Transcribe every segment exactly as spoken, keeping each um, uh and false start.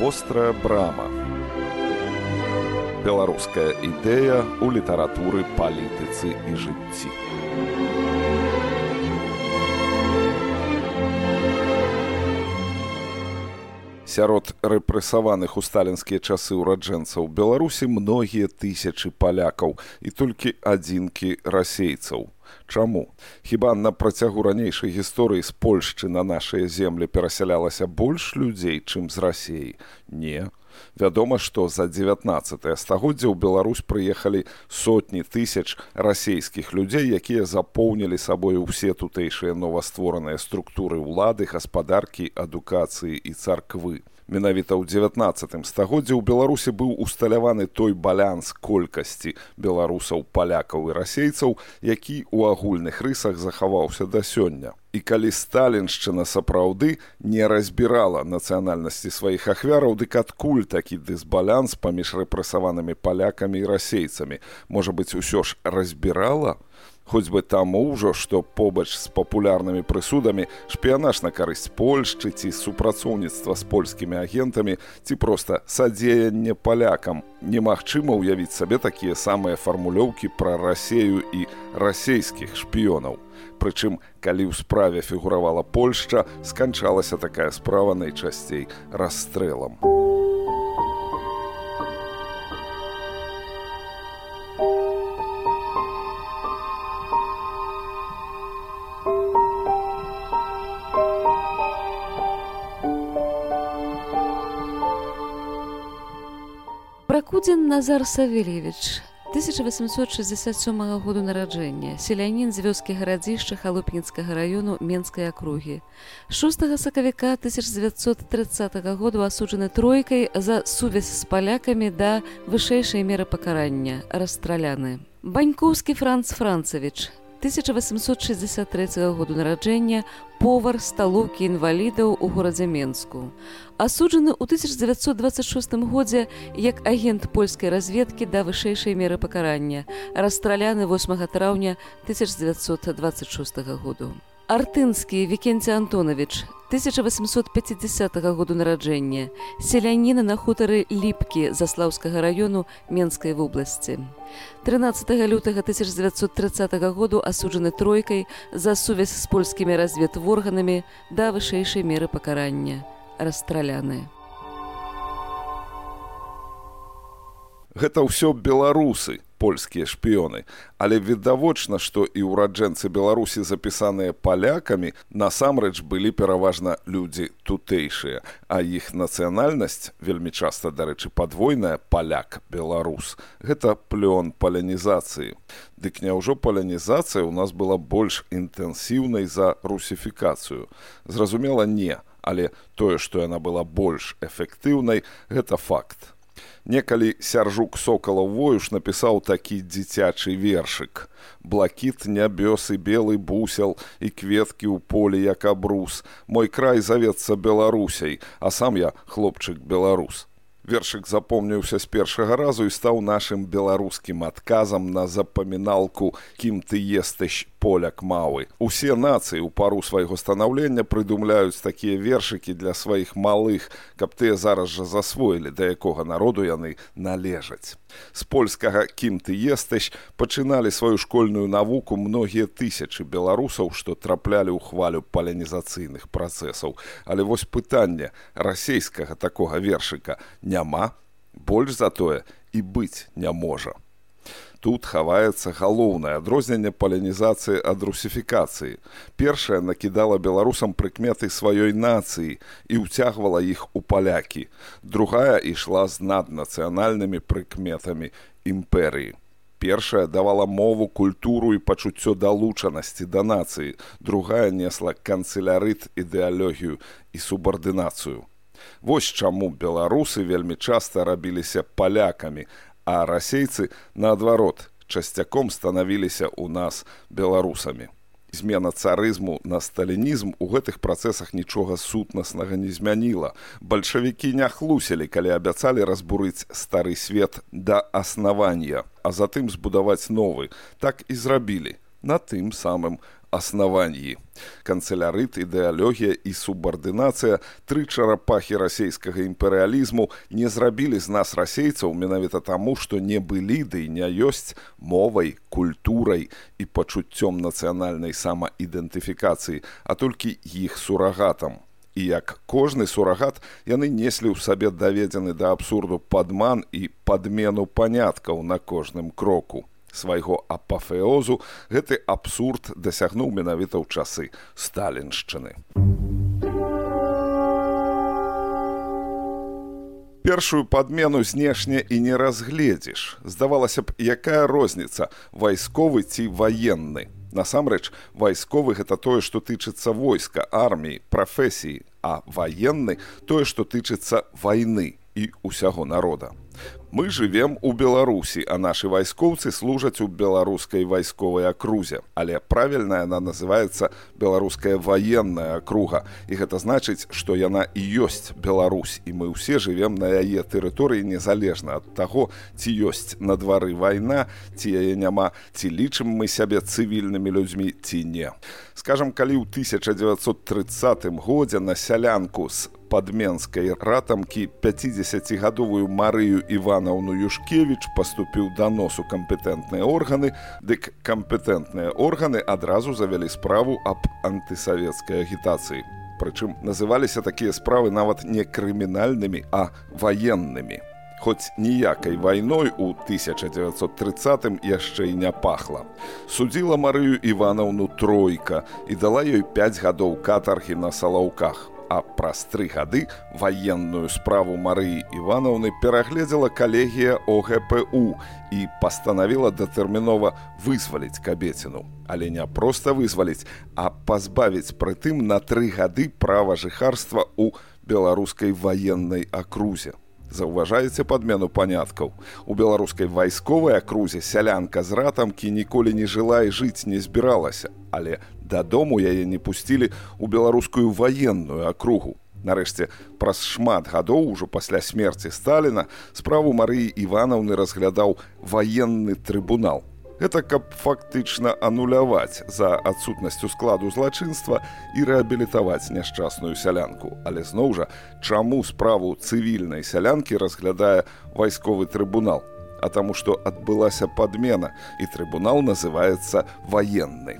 Вострая брама. Беларуская ідэя ў літаратуры, палітыцы і жыцці. Сярод рэпрэсаваных у сталінскія часы ўраджэнцаў Беларусі многія тысячы палякаў і толькі адзінкі расейцаў. Чаму? Хіба на працягу ранейшай гісторыі з Польшчы на нашыя землі перасялялася больш людзей, чым з Расіі? Не. Вядома, што за дзевятнаццатае стагоддзе ў Беларусь прыехалі сотні тысяч расейскіх людзей, якія запоўнілі сабою ўсе тутэйшыя новаствораныя структуры ўлады, гаспадаркі, адукацыі і царквы. Менавіта ў дзевятнаццатым стагоддзе ў Беларусі быў усталяваны той баланс колькасці беларусаў, палякаў і расейцаў, які ў агульных рысах захаваўся да сёння. І калі сталіншчына сапраўды не разбірала нацыянальнасці сваіх ахвяраў, дык адкуль такі дысбаланс паміж рэпрэсаванымі палякамі і расейцамі? Можа быць, усё ж разбірала? Хоць бы таму ўжо, што побач з папулярнымі прысудамі шпіянаж на карысць Польшчы ці супрацоўніцтва з польскімі агентамі ці проста садзеянне палякам. Немагчыма ўявіць сабе такія самыя фармулёўкі пра Расею і расейскіх шпіёнаў. Прычым, калі ў справе фігуравала Польшча, сканчалася такая справа найчасцей расстрэлам. Пракудзін Назар Савельевич, тысяча восемьсот шестьдесят седьмого году нараджэння, селянін з вёскі гарадзішча Халупінскага раёну Менскай акругі. шостага сакавіка тысяча девятьсот тридцатого году асуджаны тройкай за сувязь з палякамі да вышэйшай меры пакарання, расстраляны. Банькоўскі Франц Францевич, тысяча восемьсот шестьдесят третьего году нараджэння, повар сталоўкі інвалідаў у горадзе Менску. Асуджаны ў тысяча девятьсот двадцать шостым годзе як агент польскай разведкі да вышэйшай меры пакарання, расстраляны восьмага траўня тысяча девятьсот двадцать шостого году. Артынскі Викентий Антонович, тысяча восемьсот пятидесятого году нараджэння, селяніна на хутары Ліпкі Заслаўскага раёну Менскай вобласці. тринадцатого лютага тысяча девятьсот тридцатого году асуджаны тройкай за сувязь з польскімі разведворганамі да вышэйшай меры пакарання, расстраляны. Гэта ўсё беларусы, польскія шпіёны, але відавочна, што і ўраджэнцы Беларусі, запісаныя палякамі, насамрэч былі пераважна людзі тутэйшыя, а іх нацыянальнасць, вельмі часта, дарэчы, падвойная, паляк-беларус, гэта плён палянізацыі. Дык няўжо палянізацыя ў нас была больш інтэнсіўнай за русіфікацыю? Зразумела, не, але тое, што яна была больш эфектыўнай, гэта факт. Некалі Сяржук Сокалаў-Воюш напісаў такі дзіцячы вершык. «Блакіт нябёс і белы бусел, і кветкі ў полі, як абрус. Мой край завецца Беларусяй, а сам я хлопчык-беларус». Вершык запомніўся з першага разу і стаў нашым беларускім адказам на запаміналку «Кім ты естыш, поляк малы». Усе нацыі ў пару свайго станаўлення прыдумляюць такія вершыкі для сваіх малых, каб тыя зараз жа засвоілі, да якога народу яны належаць. З польскага «Кім ты естыш» пачыналі сваю школьную навуку многія тысячы беларусаў, што траплялі ў хвалю палянізацыйных працэсаў. Але вось пытанне расейскага такога вершыка няма, больш за тое і быць не можа. Тут хаваецца галоўнае адрозненне палянізацыі ад русіфікацыі. Першая накідала беларусам прыкметы сваёй нацыі і ўцягвала іх у палякі. Другая ішла з наднацыянальнымі прыкметамі імперыі. Першая давала мову, культуру і пачуццё далучанасці да нацыі. Другая несла канцелярыт, ідэалогію і субардынацыю. Вось чаму беларусы вельмі часта рабіліся палякамі, а расейцы, наадварот, часцяком станавіліся ў нас беларусамі. Змена царызму на сталінізм у гэтых працэсах нічога сутнаснага не змяніла. Бальшавікі не хлусілі, калі абяцалі разбурыць стары свет да аснавання, а затым збудаваць новы. Так і зрабілі, на тым самым основании. Канцелярыт, ідэалогія і субардынацыя, тры чарапахі расейскага імперыялізму не зрабілі з нас расейцаў менавіта таму, што не былі ды не ёсць мовай, культурай і пачуццём нацыянальнай самаідэнтыфікацыі, а толькі іх сурагатам. І як кожны сурагат, яны неслі ў сабе даведзены да абсурду падман і падмену паняткаў на кожным кроку. Свайго апафеозу гэты абсурд дасягнуў менавіта ў часы сталіншчыны. Першую падмену знешне і не разгледзіш. Здавалася б, якая розніца, вайсковы ці ваенны? Насамрэч, вайсковы – гэта тое, што тычыцца войска, арміі, прафесіі, а ваенны – тое, што тычыцца вайны і ўсяго народа. Мы жывем у Беларусі, а нашы вайскоўцы служаць у беларускай вайсковай акрузе. Але правільна яна называецца беларуская ваенная акруга. І гэта значыць, што яна і ёсць Беларусь. І мы ўсе жывем на яе тэрыторыі незалежна ад таго, ці ёсць на двары вайна, ці яе няма, ці лічым мы сябе цывільнымі людзьмі, ці не. Скажам, калі ў тысяча дзевяцьсот трыццатым годзе на сялянку з падменскай ратамкі пяцідзесяцігадовую Марыю Іванаўну Юшкевіч паступіў данос у кампетэнтныя органы, дык кампетэнтныя органы адразу завялі справу аб антысавецкай агітацыі. Прычым называліся такія справы нават не крымінальнымі, а ваеннымі. Хоць ніякай вайной у тысяча дзевяцьсот трыццатым яшчэ і не пахла. Судзіла Марыю Іванаўну тройка і дала ёй пяць гадоў катаргі на Салаўках. А праз тры гады ваенную справу Марыі Іванаўны перагледзела калегія о гэ пэ у і пастанавіла датэрмінова вызваліць кабеціну. Але не проста вызваліць, а пазбавіць прытым на тры гады права жыхарства ў беларускай ваеннай акрузе. Заўважаеце падмену паняткаў? У беларускай вайсковай акрузе сялянка з ратамкі ніколі не жыла і жыць не збіралася, але дадому яе не пусцілі ў беларускую ваенную акругу. Нарэшце, праз шмат гадоў, ужо пасля смерці Сталіна, справу Марыі Іванаўны разглядаў ваенны трыбунал. Гэта каб фактычна ануляваць за адсутнасцю складу злачынства і рэабілітаваць няшчасную сялянку. Але зноў жа, чаму справу цывільнай сялянкі разглядае вайсковы трыбунал? А таму, што адбылася падмена, і трыбунал называецца ваенны.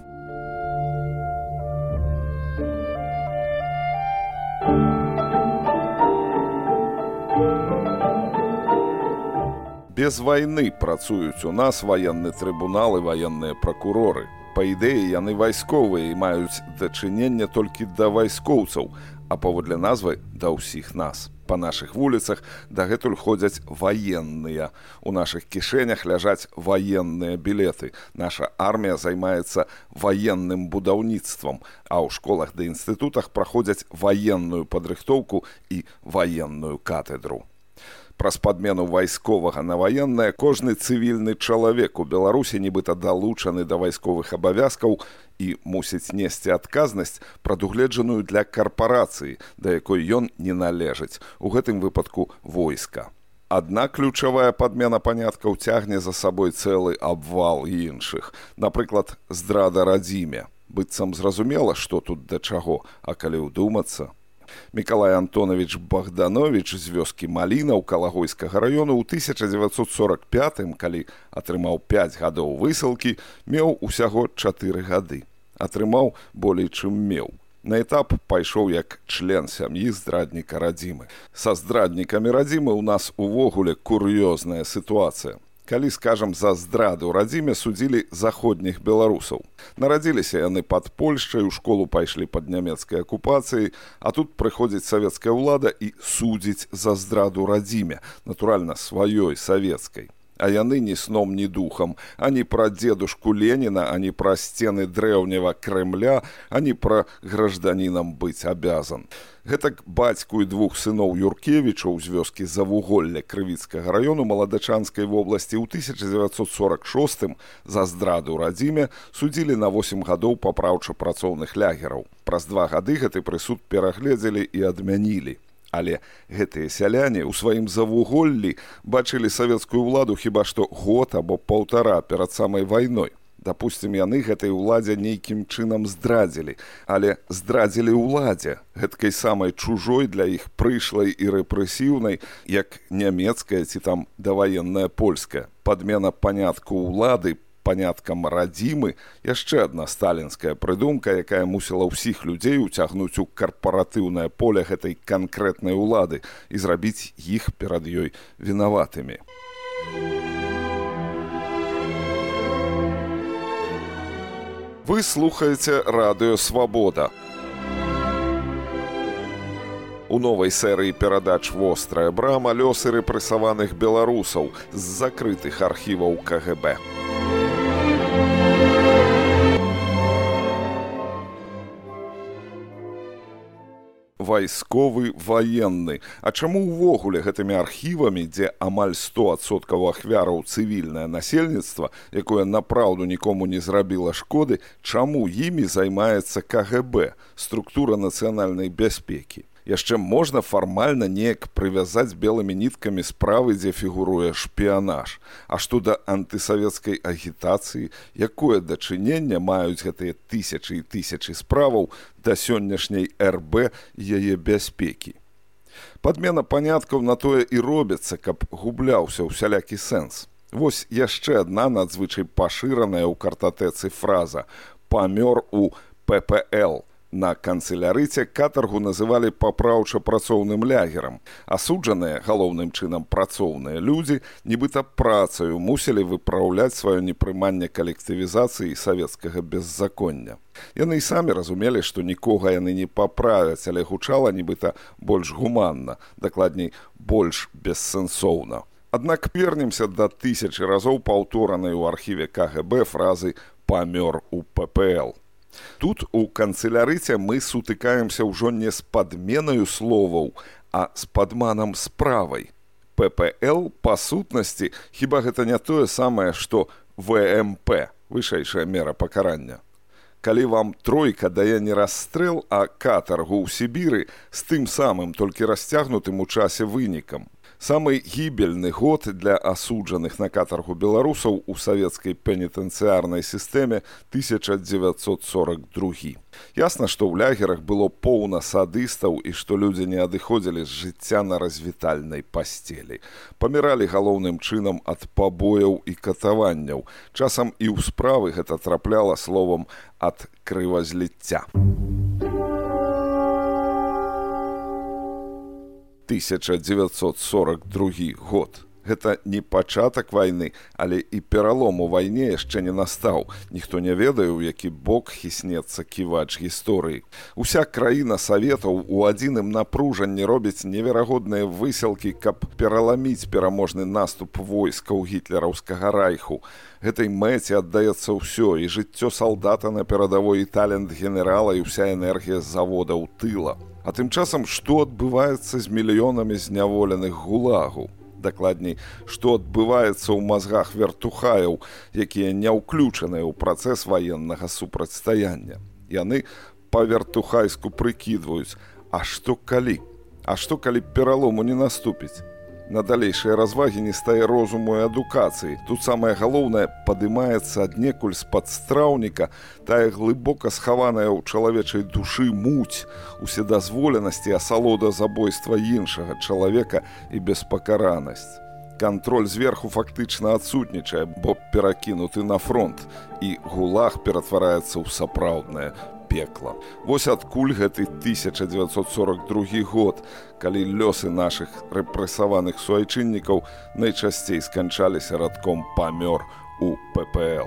Без вайны працуюць у нас ваенны трыбунал і ваенныя пракуроры. Па ідэі, яны вайсковыя і маюць дачыненне толькі да вайскоўцаў, а паводле назвы да ўсіх нас. Па нашых вуліцах дагэтуль ходзяць ваенныя. У нашых кішэнях ляжаць ваенныя білеты. Наша армія займаецца ваенным будаўніцтвам, а ў школах ды інстытутах праходзяць ваенную падрыхтоўку і ваенную катедру. Праз падмену вайсковага на ваеннае кожны цывільны чалавек у Беларусі нібыта далучаны да вайсковых абавязкаў і мусіць несці адказнасць, прадугледжаную для карпорацыі, да якой ён не належыць, у гэтым выпадку войска. Адна ключавая падмена паняткаў цягне за сабой цэлы абвал іншых. Напрыклад, здрада радзіме. Быццам зразумела, што тут да чаго, а калі ўдумацца... Мікалай Антонович Богданович з вёскі Маліна ў Калагойскага раёну ў тысяча дзевяцьсот сорак пятым, калі атрымаў пяць гадоў высылкі, меў усяго чатыры гады. Атрымаў болей, чым меў. На этап пайшоў як член сям'і здрадніка радзімы. Са здраднікамі радзімы ў нас увогуле кур'ёзная сітуацыя. Калі, скажам, за здраду радзіме судзілі заходніх беларусаў. Нарадзіліся яны пад Польшчай, у школу пайшлі пад нямецкай акупацыяй, а тут прыходзіць савецкая ўлада і судзіць за здраду радзіме, натуральна, сваёй савецкай. А яны ні сном, ні духам, ані пра дзедушку Леніна, ані пра сцены дрэўняга Крэмля, ані пра гражданінам быць абязан. Гэтак бацьку і двух сыноў Юркевічаў з вёскі Завуголля Крывіцкага раёну Маладачанскай вобласці ў тысяча дзевяцьсот сорак шостым за здраду радзіме судзілі на восем гадоў папраўча-працоўных лягераў. Праз два гады гэты прысуд перагледзелі і адмянілі. Але гэтыя сяляне ў сваім Завуголлі бачылі савецкую ўладу хіба што год або паўтара перад самай вайной. Дапусцім, яны гэтай уладзе нейкім чынам здрадзілі, але здрадзілі ўладзе, гэткай самай чужой для іх прышлай і рэпрэсіўнай, як нямецкая ці там даваенная польская. Падмена панятку ўлады паняткам радзімы – яшчэ адна сталінская прыдумка, якая мусіла ўсіх людзей уцягнуць у карпаратыўнае поле гэтай канкрэтнай улады і зрабіць іх перад ёй вінаватымі. Вы слухаеце радыё «Свабода». У новай серыі перадач «Вострая брама» лёсы рэпрэсаваных беларусаў з закрытых архіваў ка гэ бэ. Вайсковы, ваенны. А чаму ўвогуле гэтымі архівамі, дзе амаль сто адсоткаў ахвяраў цывільнае насельніцтва, якое напраўду нікому не зрабіла шкоды, чаму імі займаецца ка гэ бэ, структура нацыянальнай бяспекі? Яшчэ можна фармальна неяк прывязаць белымі ніткамі справы, дзе фігуруе шпіянаж. А што да антысавецкай агітацыі, якое дачыненне маюць гэтыя тысячы і тысячы справаў да сённяшняй эр бэ і яе бяспекі? Падмена паняткаў на тое і робіцца, каб губляўся ўсялякі сэнс. Вось яшчэ адна надзвычай пашыраная ў картатэцы фраза «памёр у пэ пэ эл». На канцылярыце катаргу называлі папраўча-працоўным лягерам. Асуджаныя, галоўным чынам працоўныя людзі, нібыта працаю мусілі выпраўляць сваё непрыманне калектывізацыі савецкага беззаконня. Яны і самі разумелі, што нікога яны не паправяць, але гучала нібыта больш гуманна, дакладней, больш бессэнсоўна. Аднак вернемся да тысячы разоў паўторанай у архіве ка гэ бэ фразы «памёр у пэ пэ эл». Тут у канцылярыце мы сутыкаемся ўжо не з падменаю словаў, а з падманам справай. пэ пэ эл, па сутнасці, хіба гэта не тое самае, што вэ эм пэ, вышэйшая мера пакарання. Калі вам тройка дае не расстрэл, а катаргу ў Сібіры з тым самым, толькі расцягнутым у часе вынікам. Самы гібельны год для асуджаных на катаргу беларусаў у савецкай пенітэнцыярнай сістэме тысяча дзевяцьсот сорок другі. Ясна, што ў лягерах было поўна садыстаў і што людзі не адыходзілі з жыцця на развітальнай пасцелі. Паміралі галоўным чынам ад пабояў і катаванняў. Часам і ў справы гэта трапляла словам ад крывазліцця. тысяча дзевяцьсот сорок другі год. Гэта не пачатак вайны, але і пералом у вайне яшчэ не настаў. Ніхто не ведае, у які бок хіснецца ківач гісторыі. Уся краіна саветаў у адзіным напружанні робіць неверагодныя высілкі, каб пераламіць пераможны наступ войскаў гітлераўскага райху. Гэтай мэце аддаецца ўсё, і жыццё салдата на перадавой, і талент генерала, і ўся энергія завода ў тыла. А тым часам, што адбываецца з мільёнамі зняволеных гулагу? Дакладней, што адбываецца ў мазгах вертухаяў, якія не ўключаныя ў працэс ваеннага супрацьстаяння. Яны па-вертухайску прыкідваюць, а што калі? А што калі пералому не наступіць? На далейшыя развагі не стае розуму і адукацыі. Тут самае галоўнае, падымаецца аднекуль з-пад страўніка тая глыбока схаваная ў чалавечай душы муць, уседазволенасць і асалода забойства іншага чалавека і беспакаранасць. Кантроль зверху фактычна адсутнічае, бо перакінуты на фронт, і гулаг ператвараецца ў сапраўднае пекла. Вось адкуль гэты тысяча дзевяцьсот сорок другі год, калі лёсы нашых рэпрэсаваных суайчыннікаў найчасцей сканчаліся радком «памёр у пэ пэ эл».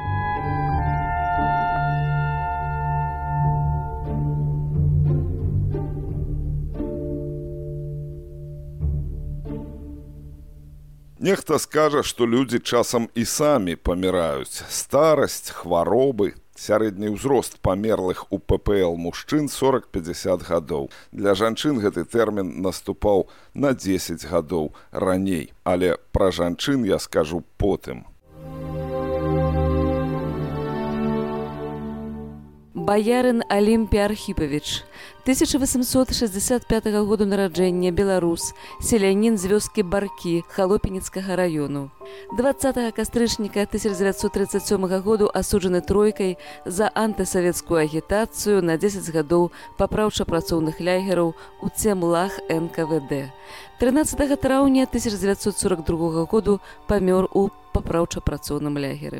Нехта скажа, што людзі часам і самі паміраюць. Старасць, хваробы. Сярэдні ўзрост памерлых у пэ пэ эл мужчын сорок-пяцьдзясят гадоў. Для жанчын гэты тэрмін наступаў на дзесяць гадоў раней. Але пра жанчын я скажу потым. Баярын Алімпій Архіпавіч, тысяча восемьсот шестьдесят пятого году нараджэння, беларус, селянін з вёскі Баркі Халопініцкага раёну. двадцатого кастрычніка тысяча девятьсот тридцать седьмого году асуджаны тройкай за антысавецкую агітацыю на дзесяць гадоў папраўча-працоўных ляйгераў у цемлах эн ка вэ дэ. трынаццатого траўня тысяча девятьсот сорок другого году памёр у папраўча-працоўным лагеры.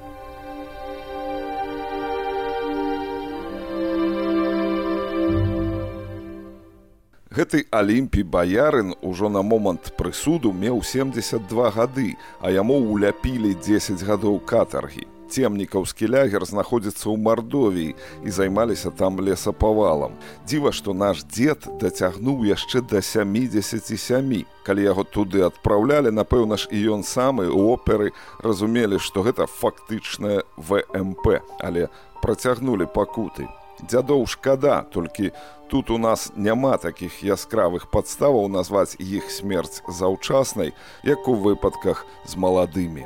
Гэты Алімпій Баярын ужо на момант прысуду меў семдзесят два гады, а яму уляпілі дзесяць гадоў катаргі. Цемнікаўскі лягер знаходзіцца ў Мардовіі і займаліся там лесапавалам. Дзіва, што наш дзед дацягнуў яшчэ да сямідзесяці сямі. Калі яго туды адпраўлялі, напэўна ж і ён сам, і оперы разумелі, што гэта фактычнае вэ эм пэ, але працягнулі пакуты. Дзядоў шкада, толькі тут у нас няма такіх яскравых падставаў назваць іх смерць заўчаснай, як у выпадках з маладымі.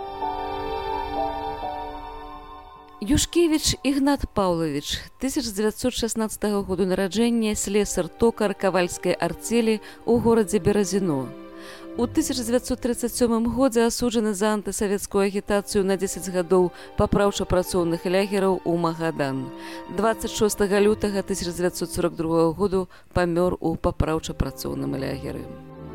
Юшкевіч Ігнат Паўлавіч, тысяча девятьсот шестнадцатого году нараджэння, слесар-токар кавальскай арцелі ў горадзе Беразіно. У тысяча девятьсот тридцать седьмом годзе асуджаны за антысавецкую агітацыю на дзесяць гадоў папраўча-працоўных лягераў у Магадан. двадцать шестого лютага тысяча девятьсот сорок другого году памёр у папраўча-працоўным лягеры.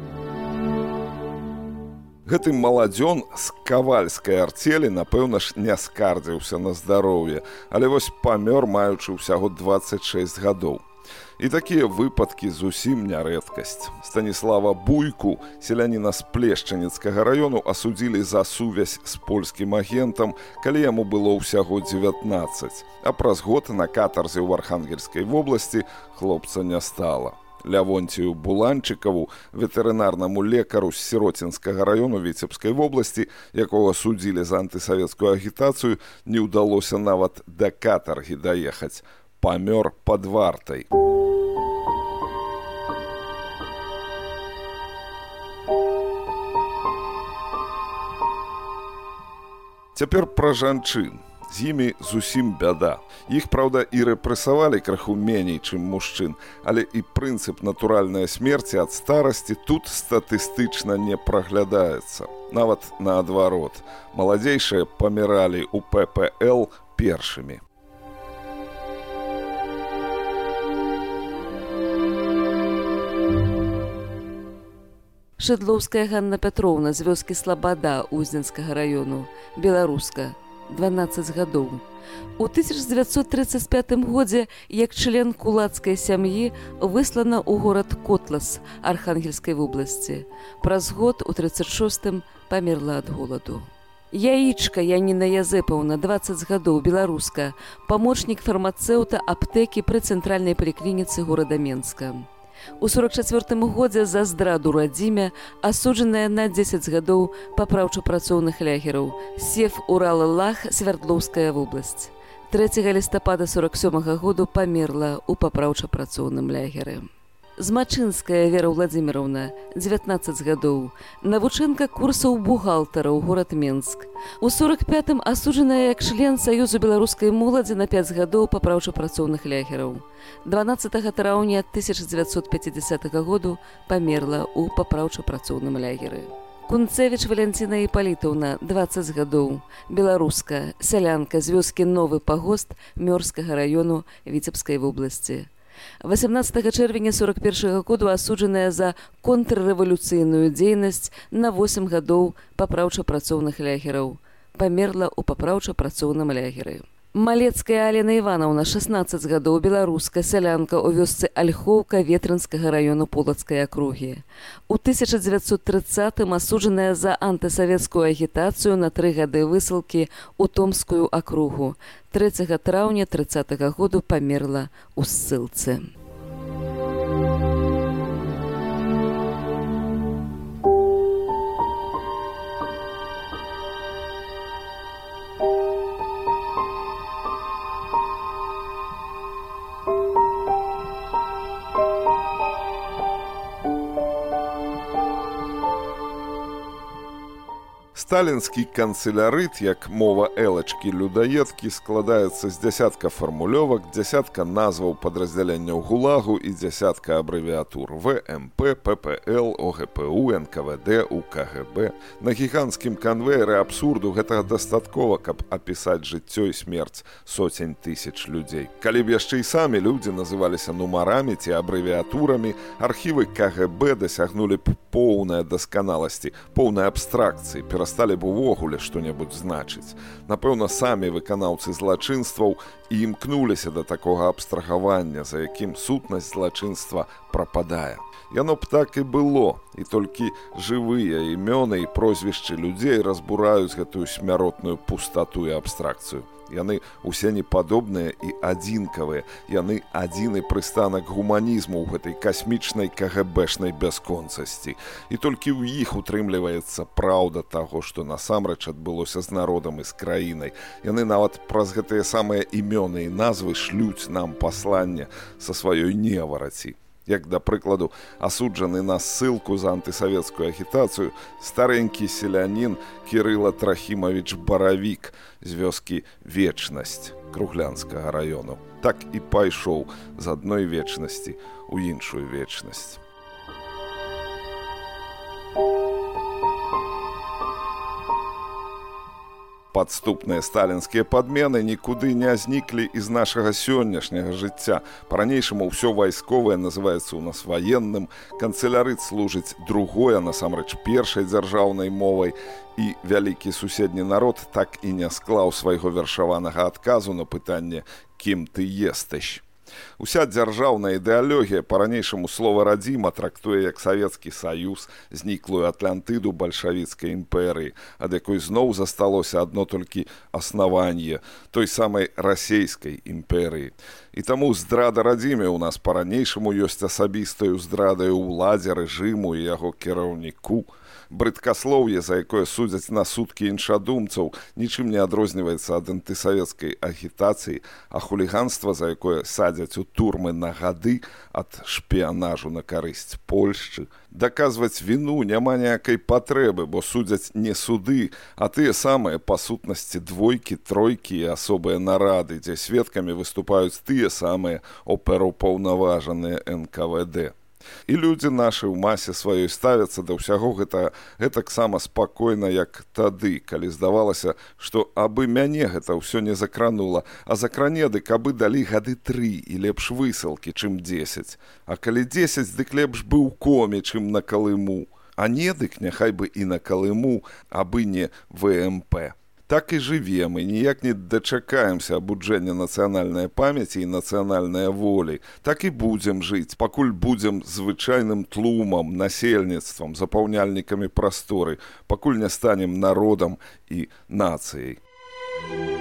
Гэты маладзён з кавальскай арцелі, напэўна ж, не скардзіўся на здароўе, але вось памёр, маючы ўсяго двадцать шесть гадоў. І такія выпадкі зусім не рэдкасць. Станіслава Буйку, селяніна з Плешчаніцкага раёну, асудзілі за сувязь з польскім агентам, калі яму было ўсяго дзевятнаццаць, а праз год на катарзе ў Архангельскай вобласці хлопца не стала. Лявонцію Буланчыкаву, ветэрынарнаму лекару з Сіроцінскага раёну Віцебскай вобласці, якога судзілі за антысавецкую агітацыю, не ўдалося нават да катаргі даехаць. Памёр пад вартай. Цяпер пра жанчын. З імі зусім бяда. Іх, праўда, і рэпрэсавалі крыху меней, чым мужчын, але і прынцып натуральнай смерці ад старасці тут статыстычна не праглядаецца. Нават наадварот. Маладзейшыя паміралі ў пэ пэ эл першымі. Шыдлоўская Ганна Пятроўна з вёскі Слабада Узненскага раёну, беларуска, дванаццаць гадоў. У тысяча девятьсот тридцать пятым годзе, як член кулацкай сям'і, выслана ў горад Котлас Архангельскай вобласці. Праз год у тридцать шостым памерла ад голаду. Яічка Яніна Язэпаўна, дваццаць гадоў, беларуска, памочнік фармацэўта аптэкі пры цэнтральнай паліклініцы горада Менска. У сорок чацвёртым годзе за здраду радзімя асуджаная на дзесяць гадоў папраўча-працоўных лягераў. Сев Урал-Лах, Свярдлоўская вобласць. трэцяга лістапада сорок сёмага году памерла ў папраўча-працоўным лягеры. Змачынская Вера Владзіміраўна, дзевятнаццаць гадоў, навучэнка курсаў бухгалтараў, горад Менск. У сорок пятым асуджаная як член Саюзу беларускай моладзі на пяць гадоў папраўча-працоўных лягераў. дванаццатага траўня тысяча девятьсот пятидесятого году памерла ў папраўча-працоўным лягеры. Кунцевіч Валянціна Іпалітаўна, дваццаць гадоў, беларуска, сялянка з вёскі Новы Пагост Мёрскага раёну Віцебскай вобласці. восемнадцатага чэрвеня сорок першага году асуджаная за контррэвалюцыйную дзейнасць на восемь гадоў папраўча-працоўных лягераў. Памерла ў папраўча-працоўным лягеры. Малецкая Алена Іванаўна, шестнаццаць гадоў, беларуска, сялянка ў вёсцы Альхоўка Ветрынскага раёну Полацкай акругі. У тысяча девятьсот тридцатым асуджаная за антысавецкую агітацыю на тры гады высылкі ў Томскую акругу. трэцяга траўня трыццатага году памерла ў ссылцы. Сталінскі канцелярыт, як мова элачкі-людаедкі, складаецца з дзясятка фармулёвак, дзясятка назваў падраздзяленняў ГУЛАГу і дзясятка абрэвіатур вэ эм пэ, пэ пэ эл, о гэ пэ у, эн ка вэ дэ, у ка гэ бэ. На гіганцкім канвееры абсурду гэтага дастаткова, каб апісаць жыццё і смерць соцень тысяч людзей. Калі б яшчэ і самі людзі называліся нумарамі ці абрэвіатурамі, архівы ка гэ бэ дасягнулі б поўнай дасканаласці, поўнай абстракцыі, перасталі б увогуле што-небудзь значыць. Напэўна, самі выканаўцы злачынстваў і імкнуліся да такога абстрагавання, за якім сутнасць злачынства прападае. Яно б так і было, і толькі жывыя імёны і прозвішчы людзей разбураюць гэтую смяротную пустату і абстракцыю. Яны ўсе непадобныя і адзінкавыя. Яны адзіны прыстанак гуманізму ў гэтай касмічнай ка гэ бэшнай бясконцасці. І толькі ў іх утрымліваецца праўда таго, што насамрэч адбылося з народам і з краінай. Яны нават праз гэтыя самыя імёны і назвы шлюць нам пасланне са сваёй невараці. Як, да прыкладу, асуджаны на ссылку за антысавецкую агітацыю старенькі селянін Кірыла Трахімавіч Баравік з вёскі Вечнасць Круглянскага раёну. Так і пайшоў з адной вечнасці ў іншую вечнасць. Падступныя сталінскія падмены нікуды не зніклі з нашага сённяшняга жыцця. Па-ранейшаму ўсё вайсковае называецца ў нас ваенным, канцелярыт служыць другой, а насамрэч першай дзяржаўнай мовай, і вялікі суседні народ так і не склаў свайго вершаванага адказу на пытанне «Кім ты естыш?». Уся дзяржаўная ідэалогія па-ранейшаму слова «радзіма» трактуе як Савецкі Саюз, зніклую Атлантыду бальшавіцкай імперыі, ад якой зноў засталося адно толькі аснаванне той самай расейскай імперыі. І таму здрада радзіме ў нас па-ранейшаму ёсць асабістаю здрадаю ўладзе, рэжыму і яго кіраўніку. Брыдкаслоўе, за якое судзяць на суткі іншадумцаў, нічым не адрозніваецца ад антысавецкай агітацыі, а хуліганства, за якое садзяць у турмы на гады ад шпіянажу на карысць Польшчы. Даказваць віну няма ніякай патрэбы, бо судзяць не суды, а тыя самыя па сутнасці двойкі, тройкі і асобыя нарады, дзе сведкамі выступаюць тыя самыя оперупаўнаважаныя эн ка вэ дэ. І людзі нашы ў масе сваёй ставяцца да ўсяго гэта гэтаксама спакойна, як тады, калі здавалася, што абы мяне гэта ўсё не закранула, а закране, дык абы далі гады тры і лепш высылкі, чым дзесяць. А калі дзесяць, дык лепш бы ў коме, чым на Калыму. А не, дык няхай бы і на Калыму, абы не вэ эм пэ. Так і жывем, і ніяк не дачакаемся абуджэння нацыянальнай памяці і нацыянальнай волі. Так і будзем жыць, пакуль будзем звычайным тлумам, насельніцтвам, запаўняльнікамі прасторы, пакуль не станем народам і нацыяй.